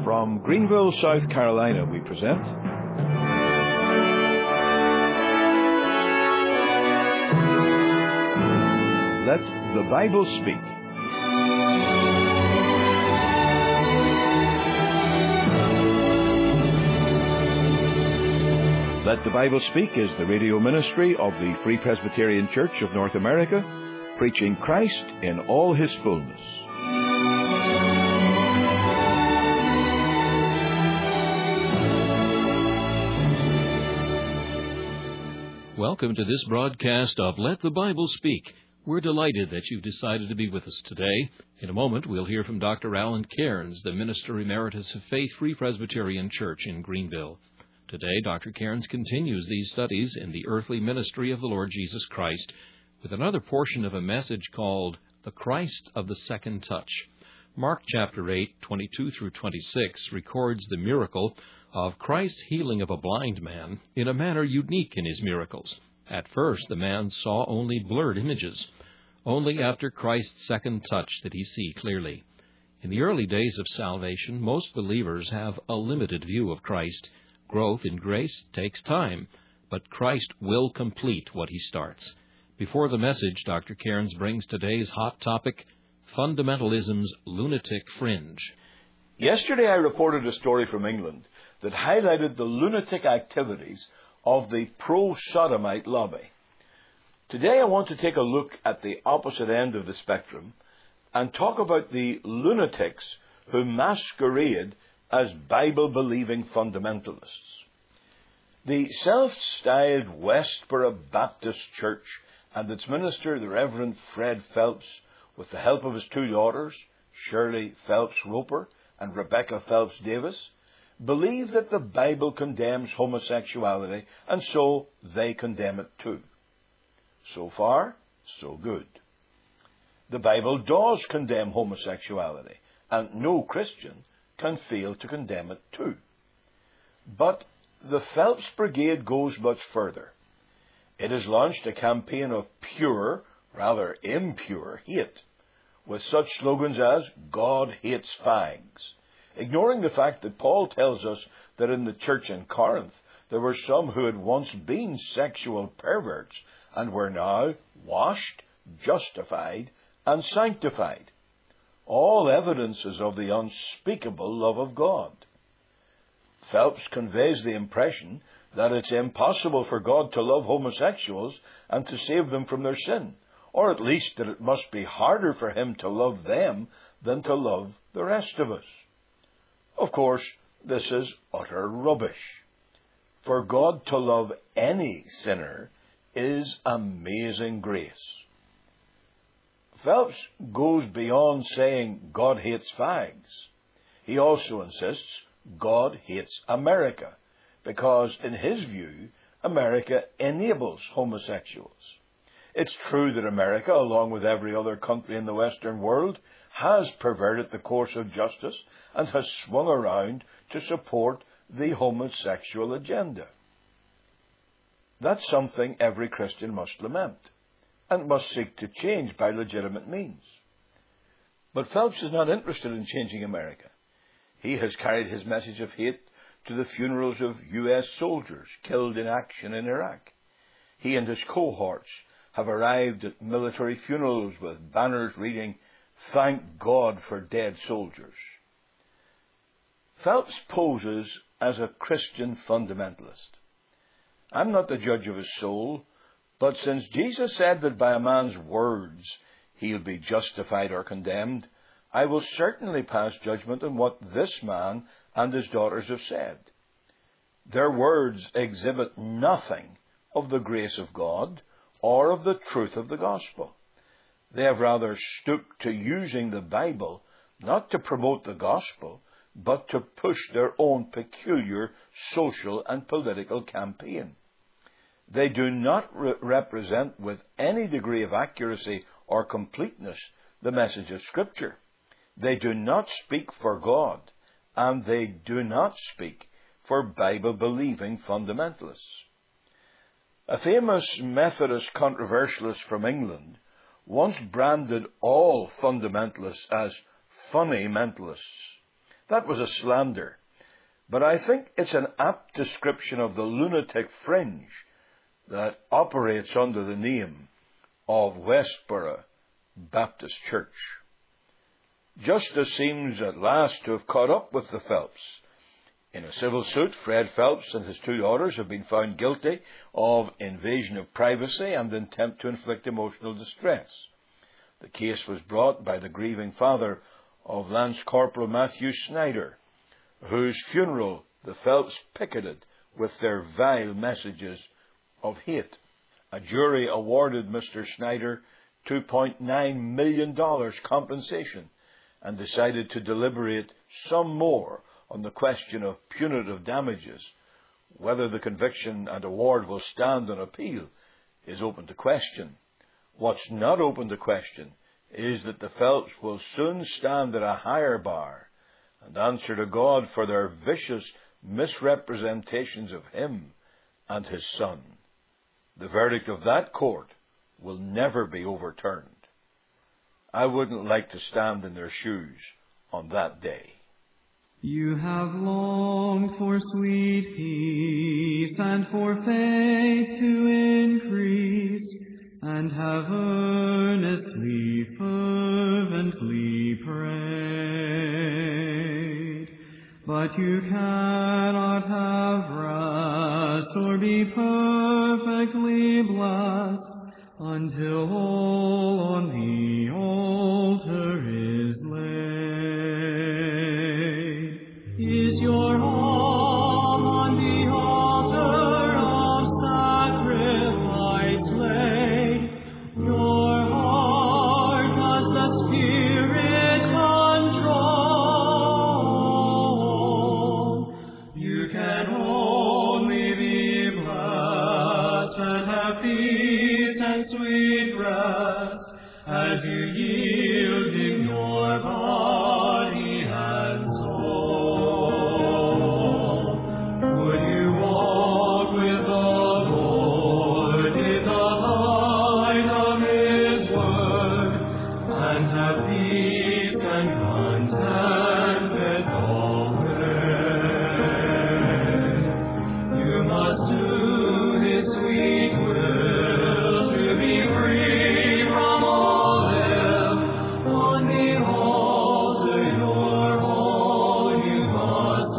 From Greenville, South Carolina, we present Let the Bible Speak. Let the Bible Speak is the radio ministry of the Free Presbyterian Church of North America, preaching Christ in all His fullness. Welcome to this broadcast of Let the Bible Speak. We're delighted that you've decided to be with us today. In a moment, we'll hear from Dr. Alan Cairns, the Minister Emeritus of Faith Free Presbyterian Church in Greenville. Today, Dr. Cairns continues these studies in the earthly ministry of the Lord Jesus Christ with another portion of a message called The Christ of the Second Touch. Mark chapter 8, 22 through 26 records the miracle of Christ's healing of a blind man in a manner unique in his miracles. At first, the man saw only blurred images. Only after Christ's second touch did he see clearly. In the early days of salvation, most believers have a limited view of Christ. Growth in grace takes time, but Christ will complete what he starts. Before the message, Dr. Cairns brings today's hot topic, Fundamentalism's Lunatic Fringe. Yesterday I reported a story from England that highlighted the lunatic activities of the pro-sodomite lobby. Today I want to take a look at the opposite end of the spectrum and talk about the lunatics who masquerade as Bible-believing fundamentalists. The self-styled Westboro Baptist Church and its minister, the Reverend Fred Phelps, with the help of his two daughters, Shirley Phelps Roper and Rebecca Phelps Davis, believe that the Bible condemns homosexuality, and so they condemn it too. So far, so good. The Bible does condemn homosexuality, and no Christian can fail to condemn it too. But the Phelps Brigade goes much further. It has launched a campaign of pure, rather impure, hate, with such slogans as, God hates fags, ignoring the fact that Paul tells us that in the church in Corinth there were some who had once been sexual perverts and were now washed, justified, and sanctified. All evidences of the unspeakable love of God. Phelps conveys the impression that it's impossible for God to love homosexuals and to save them from their sin, or at least that it must be harder for him to love them than to love the rest of us. Of course, this is utter rubbish. For God to love any sinner is amazing grace. Phelps goes beyond saying God hates fags. He also insists God hates America, because in his view, America enables homosexuals. It's true that America, along with every other country in the Western world, has perverted the course of justice and has swung around to support the homosexual agenda. That's something every Christian must lament and must seek to change by legitimate means. But Phelps is not interested in changing America. He has carried his message of hate to the funerals of U.S. soldiers killed in action in Iraq. He and his cohorts have arrived at military funerals with banners reading, "Thank God for dead soldiers." Phelps poses as a Christian fundamentalist. I'm not the judge of his soul, but since Jesus said that by a man's words he'll be justified or condemned, I will certainly pass judgment on what this man and his daughters have said. Their words exhibit nothing of the grace of God or of the truth of the gospel. They have rather stooped to using the Bible not to promote the gospel, but to push their own peculiar social and political campaign. They do not represent with any degree of accuracy or completeness the message of Scripture. They do not speak for God, and they do not speak for Bible-believing fundamentalists. A famous Methodist controversialist from England once branded all fundamentalists as funny mentalists. That was a slander. But I think it's an apt description of the lunatic fringe that operates under the name of Westboro Baptist Church. Justice seems at last to have caught up with the Phelps. In a civil suit, Fred Phelps and his two daughters have been found guilty of invasion of privacy and attempt to inflict emotional distress. The case was brought by the grieving father of Lance Corporal Matthew Snyder, whose funeral the Phelps picketed with their vile messages of hate. A jury awarded Mr. Snyder $2.9 million compensation and decided to deliberate some more on the question of punitive damages. Whether the conviction and award will stand on appeal is open to question. What's not open to question is that the Phelps will soon stand at a higher bar and answer to God for their vicious misrepresentations of him and his son. The verdict of that court will never be overturned. I wouldn't like to stand in their shoes on that day. You have longed for sweet peace and for faith to increase, and have earnestly, fervently prayed. But you cannot have rest or be perfectly blessed until all on the altar is laid. Is your all on the altar of sacrifice laid? Your heart does the Spirit control. You can only be blessed and have peace and sweet rest as you yield in your body and soul. Would you walk with the Lord in the light of His word, and have peace and contentment always? You must do His sweet will to be free from all ill. On the altar your all you must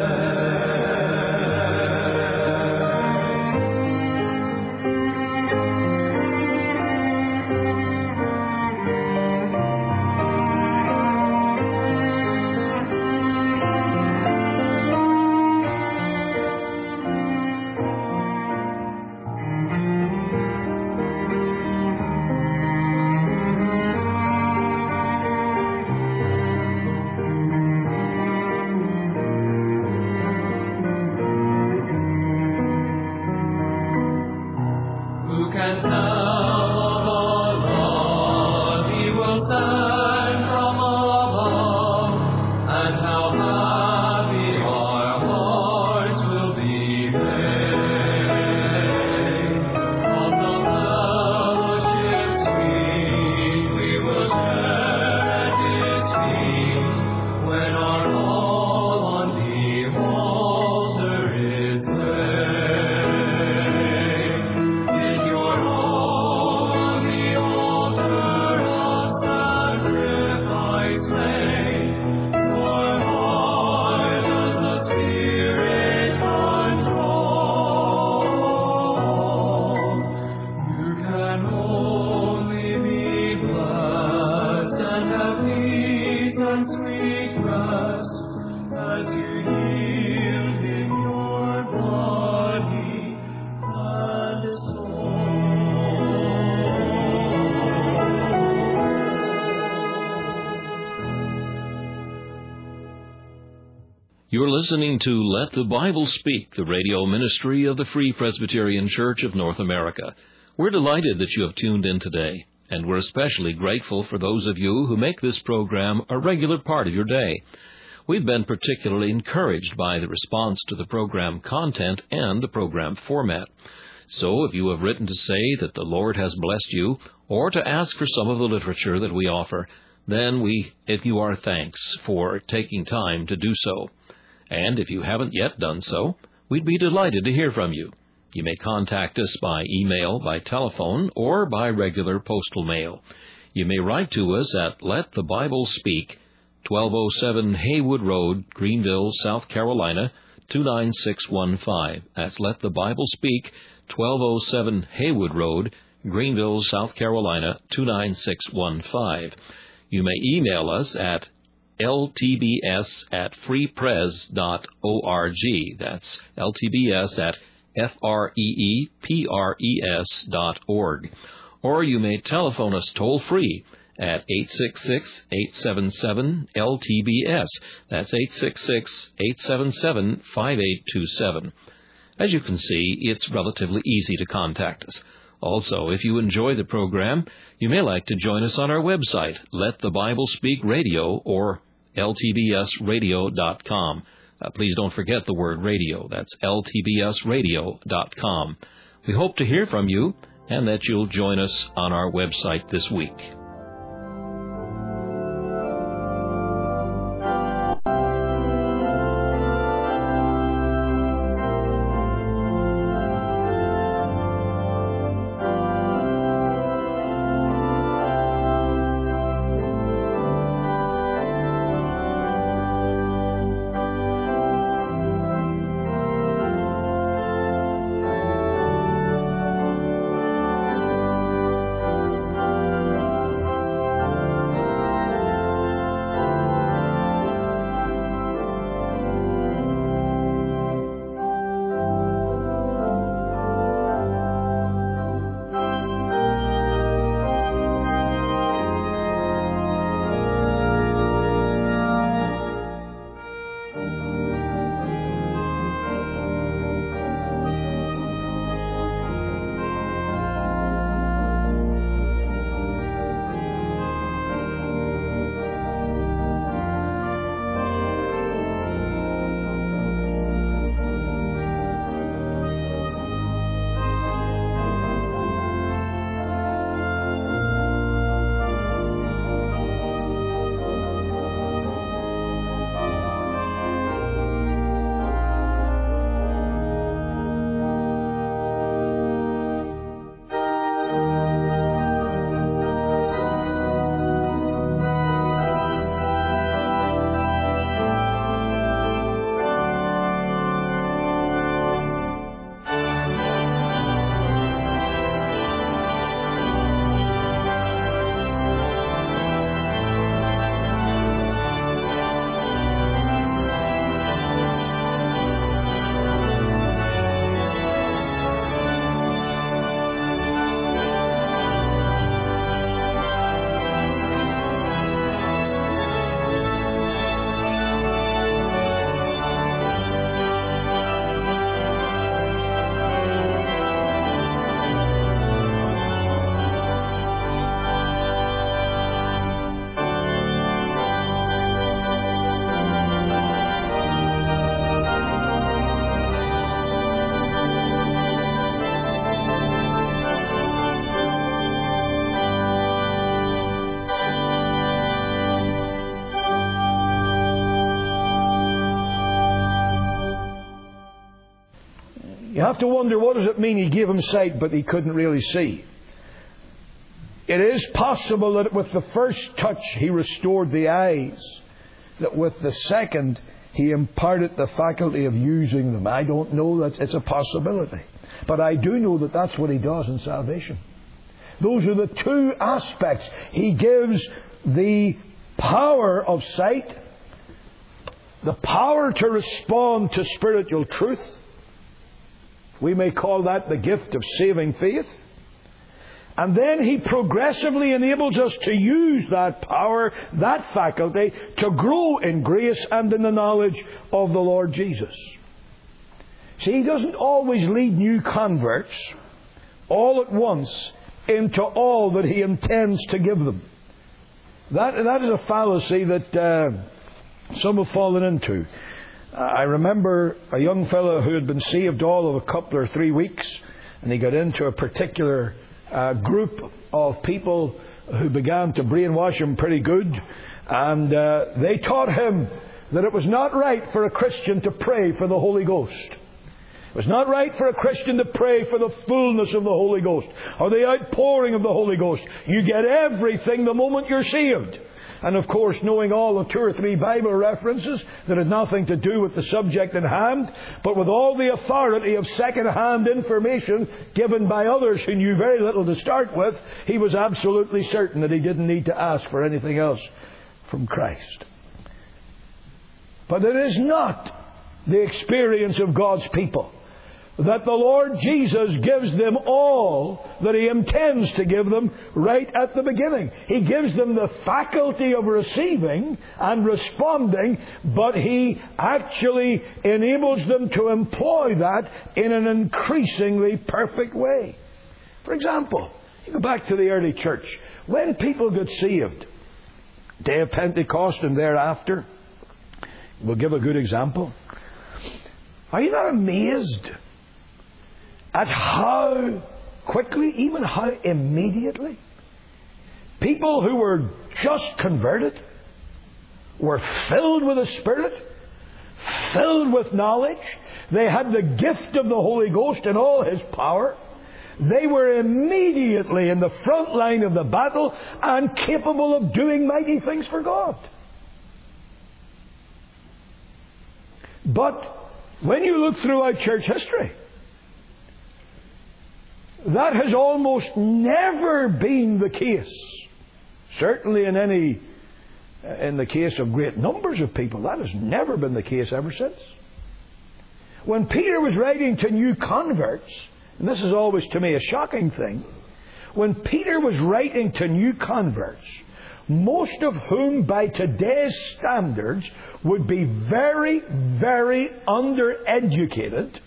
Who can tell of the love He will send from above, and how happy our hearts will be made? Of the fellowship sweet we will share at His feet, when our all on the altar is laid. Is your all on the altar of sacrifice laid? Your heart does the Spirit control. You can only be blessed and have peace and sweet rest as you yield in your body and soul. You're listening to Let the Bible Speak, the radio ministry of the Free Presbyterian Church of North America. We're delighted that you have tuned in today, and we're especially grateful for those of you who make this program a regular part of your day. We've been particularly encouraged by the response to the program content and the program format. So if you have written to say that the Lord has blessed you, or to ask for some of the literature that we offer, then we give you our thanks for taking time to do so. And if you haven't yet done so, we'd be delighted to hear from you. You may contact us by email, by telephone, or by regular postal mail. You may write to us at Let the Bible Speak, 1207 Haywood Road, Greenville, South Carolina, 29615. That's Let the Bible Speak, 1207 Haywood Road, Greenville, South Carolina, 29615. You may email us at ltbs@freepres.org. That's ltbs@freepres.org. Or you may telephone us toll-free at 866-877-LTBS. That's 866-877-5827. As you can see, it's relatively easy to contact us. Also, if you enjoy the program, you may like to join us on our website, Let the Bible Speak Radio, or ltbsradio.com. Please don't forget the word radio. That's ltbsradio.com. We hope to hear from you and that you'll join us on our website this week. You have to wonder, what does it mean he gave him sight but he couldn't really see? It is possible that with the first touch he restored the eyes, that with the second he imparted the faculty of using them. I don't know, it's a possibility. But I do know that that's what he does in salvation. Those are the two aspects. He gives the power of sight, the power to respond to spiritual truth. We may call that the gift of saving faith. And then He progressively enables us to use that power, that faculty, to grow in grace and in the knowledge of the Lord Jesus. See, He doesn't always lead new converts all at once into all that He intends to give them. That is a fallacy that some have fallen into. I remember a young fellow who had been saved all of a couple or 3 weeks, and he got into a particular group of people who began to brainwash him pretty good. And they taught him that it was not right for a Christian to pray for the Holy Ghost. It was not right for a Christian to pray for the fullness of the Holy Ghost or the outpouring of the Holy Ghost. You get everything the moment you're saved. And of course, knowing all the 2 or 3 Bible references that had nothing to do with the subject in hand, but with all the authority of second-hand information given by others who knew very little to start with, he was absolutely certain that he didn't need to ask for anything else from Christ. But it is not the experience of God's people that the Lord Jesus gives them all that He intends to give them right at the beginning. He gives them the faculty of receiving and responding, but He actually enables them to employ that in an increasingly perfect way. For example, you go back to the early church. When people got saved, day of Pentecost and thereafter, we'll give a good example. Are you not amazed at how quickly, even how immediately, people who were just converted were filled with the Spirit, filled with knowledge. They had the gift of the Holy Ghost in all His power. They were immediately in the front line of the battle and capable of doing mighty things for God. But when you look throughout church history, that has almost never been the case. Certainly in the case of great numbers of people, that has never been the case ever since. When Peter was writing to new converts, and this is always to me a shocking thing, when Peter was writing to new converts, most of whom by today's standards would be very, very undereducated,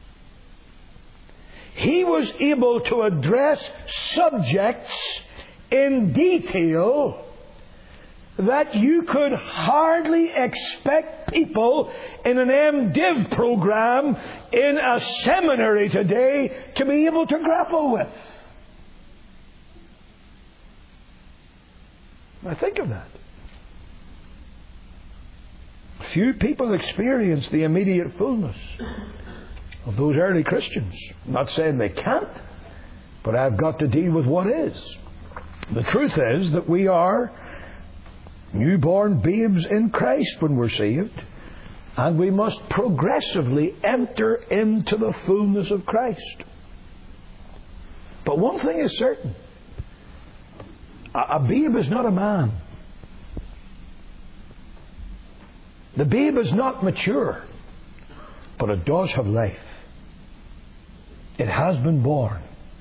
he was able to address subjects in detail that you could hardly expect people in an MDiv program in a seminary today to be able to grapple with. Now think of that. Few people experience the immediate fullness of those early Christians. I'm not saying they can't, but I've got to deal with what is. The truth is that we are newborn babes in Christ when we're saved, and we must progressively enter into the fullness of Christ. But one thing is certain. A babe is not a man. The babe is not mature, but it does have life. It has been born.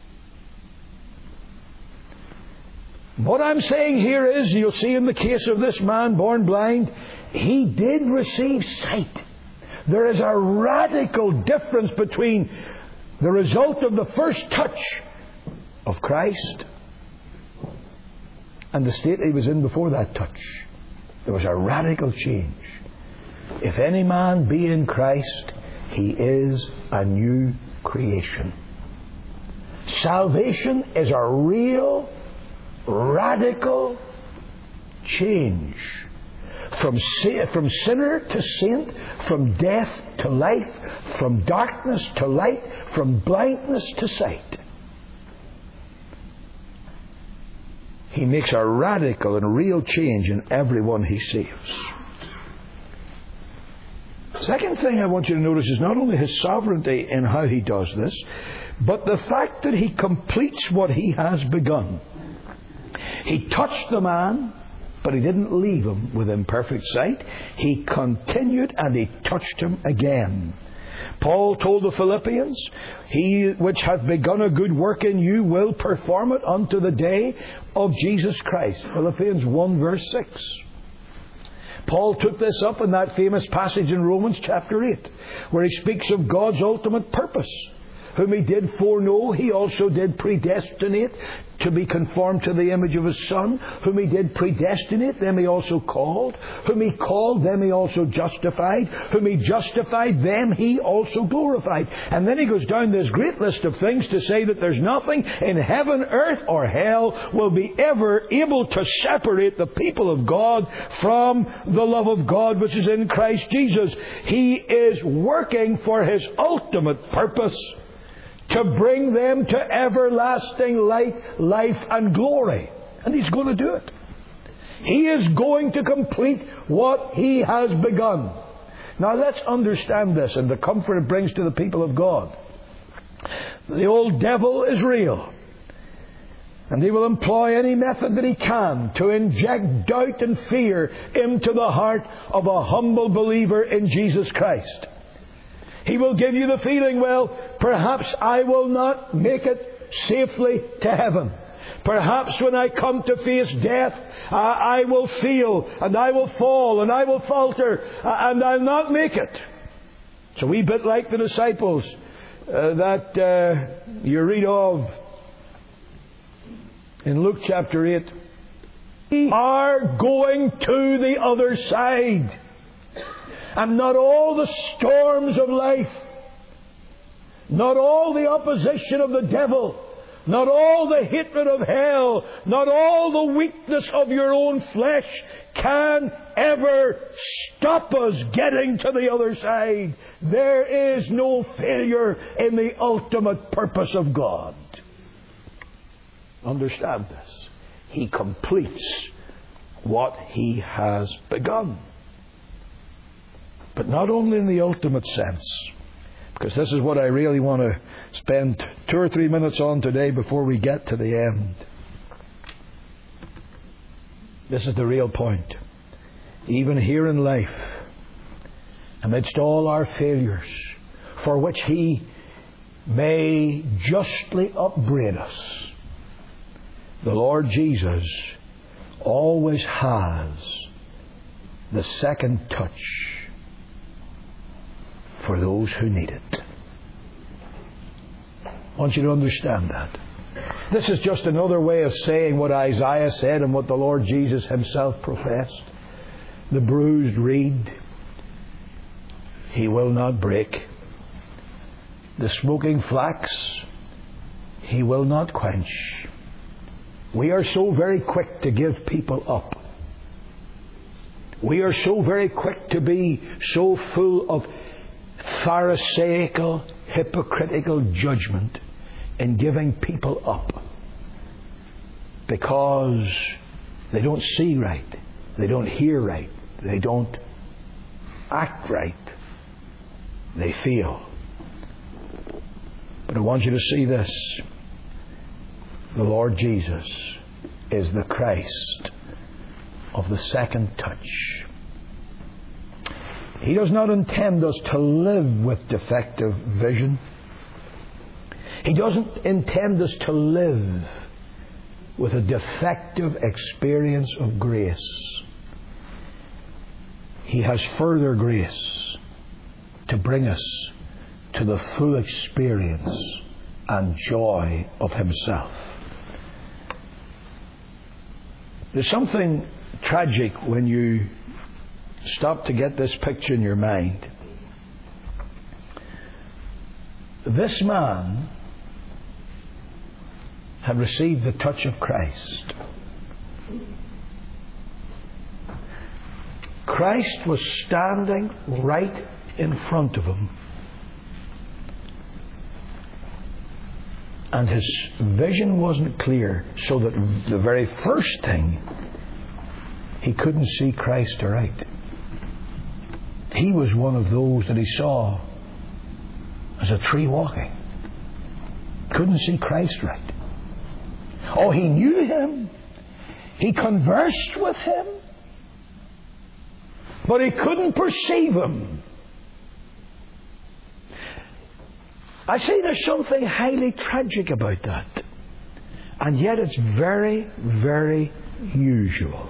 What I'm saying here is, you'll see in the case of this man born blind, he did receive sight. There is a radical difference between the result of the first touch of Christ and the state he was in before that touch. There was a radical change. If any man be in Christ, he is a new creation. Salvation is a real, radical change. From sinner to saint, from death to life, from darkness to light, from blindness to sight. He makes a radical and real change in everyone he saves. Second thing I want you to notice is not only His sovereignty in how He does this, but the fact that He completes what He has begun. He touched the man, but He didn't leave him with imperfect sight. He continued and He touched him again. Paul told the Philippians, He which hath begun a good work in you will perform it unto the day of Jesus Christ. Philippians 1 verse 6. Paul took this up in that famous passage in Romans chapter 8, where he speaks of God's ultimate purpose. Whom He did foreknow, He also did predestinate to be conformed to the image of His Son. Whom He did predestinate, them He also called. Whom He called, them He also justified. Whom He justified, them He also glorified. And then He goes down this great list of things to say that there's nothing in heaven, earth, or hell will be ever able to separate the people of God from the love of God which is in Christ Jesus. He is working for His ultimate purpose, to bring them to everlasting life and glory. And He's going to do it. He is going to complete what He has begun. Now let's understand this and the comfort it brings to the people of God. The old devil is real. And he will employ any method that he can to inject doubt and fear into the heart of a humble believer in Jesus Christ. He will give you the feeling, well, perhaps I will not make it safely to heaven. Perhaps when I come to face death, I will feel, and I will fall, and I will falter, and I'll not make it. It's a wee bit like the disciples that you read of in Luke chapter 8. We are going to the other side. And not all the storms of life, not all the opposition of the devil, not all the hatred of hell, not all the weakness of your own flesh can ever stop us getting to the other side. There is no failure in the ultimate purpose of God. Understand this. He completes what He has begun. But not only in the ultimate sense, because this is what I really want to spend 2 or 3 minutes on today before we get to the end. This is the real point. Even here in life, amidst all our failures, for which He may justly upbraid us, the Lord Jesus always has the second touch for those who need it. I want you to understand that. This is just another way of saying what Isaiah said and what the Lord Jesus Himself professed. The bruised reed He will not break. The smoking flax He will not quench. We are so very quick to give people up. We are so very quick to be so full of pharisaical, hypocritical judgment in giving people up because they don't see right, they don't hear right, they don't act right, they feel. But I want you to see this. The Lord Jesus is the Christ of the second touch. He does not intend us to live with defective vision. He doesn't intend us to live with a defective experience of grace. He has further grace to bring us to the full experience and joy of Himself. There's something tragic when you stop to get this picture in your mind. This man had received the touch of Christ. Christ was standing right in front of him. And his vision wasn't clear, so that the very first thing, he couldn't see Christ aright. He was one of those that he saw as a tree walking. Couldn't see Christ right. Oh, he knew Him. He conversed with Him. But he couldn't perceive Him. I say there's something highly tragic about that. And yet it's very, very usual.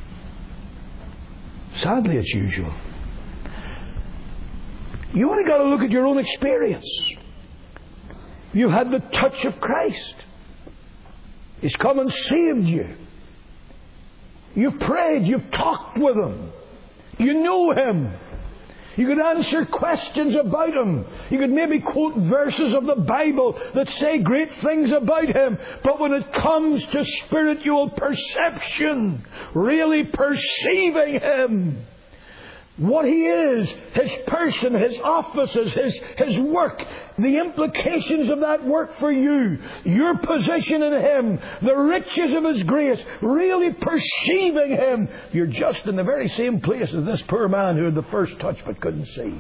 Sadly, it's usual. You only got to look at your own experience. You had the touch of Christ. He's come and saved you. You've prayed. You've talked with Him. You know Him. You could answer questions about Him. You could maybe quote verses of the Bible that say great things about Him. But when it comes to spiritual perception, really perceiving Him, what He is, His person, His offices, His work, the implications of that work for you, your position in Him, the riches of His grace, really perceiving Him, you're just in the very same place as this poor man who had the first touch but couldn't see.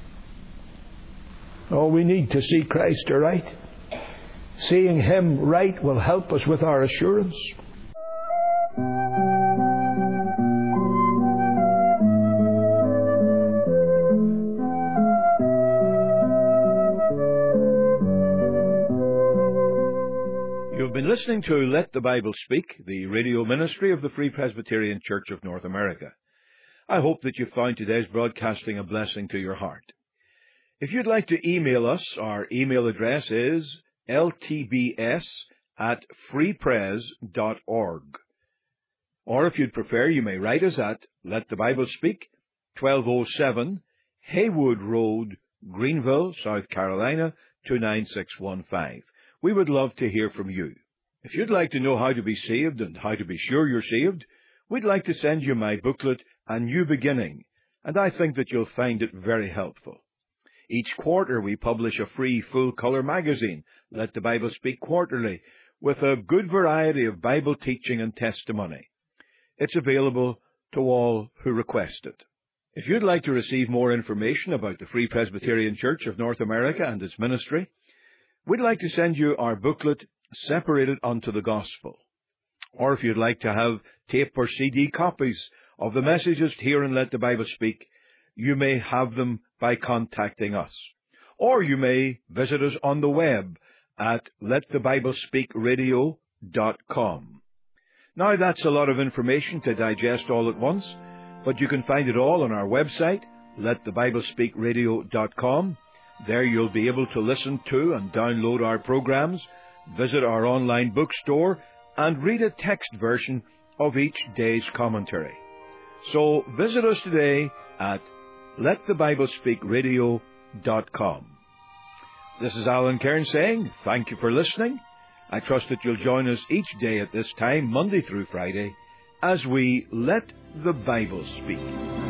Oh, we need to see Christ aright. Seeing Him right will help us with our assurance. You've been listening to Let the Bible Speak, the radio ministry of the Free Presbyterian Church of North America. I hope that you found today's broadcasting a blessing to your heart. If you'd like to email us, our email address is ltbs@freepres.org. Or if you'd prefer, you may write us at Let the Bible Speak, 1207 Haywood Road, Greenville, South Carolina, 29615. We would love to hear from you. If you'd like to know how to be saved and how to be sure you're saved, we'd like to send you my booklet, A New Beginning, and I think that you'll find it very helpful. Each quarter we publish a free full-color magazine, Let the Bible Speak Quarterly, with a good variety of Bible teaching and testimony. It's available to all who request it. If you'd like to receive more information about the Free Presbyterian Church of North America and its ministry, we'd like to send you our booklet, Separated unto the Gospel. Or if you'd like to have tape or CD copies of the messages here in Let the Bible Speak, you may have them by contacting us. Or you may visit us on the web at letthebiblespeakradio.com. Now that's a lot of information to digest all at once, but you can find it all on our website, letthebiblespeakradio.com. There you'll be able to listen to and download our programs, visit our online bookstore, and read a text version of each day's commentary. So visit us today at letthebiblespeakradio.com. This is Alan Cairns saying thank you for listening. I trust that you'll join us each day at this time, Monday through Friday, as we Let the Bible Speak.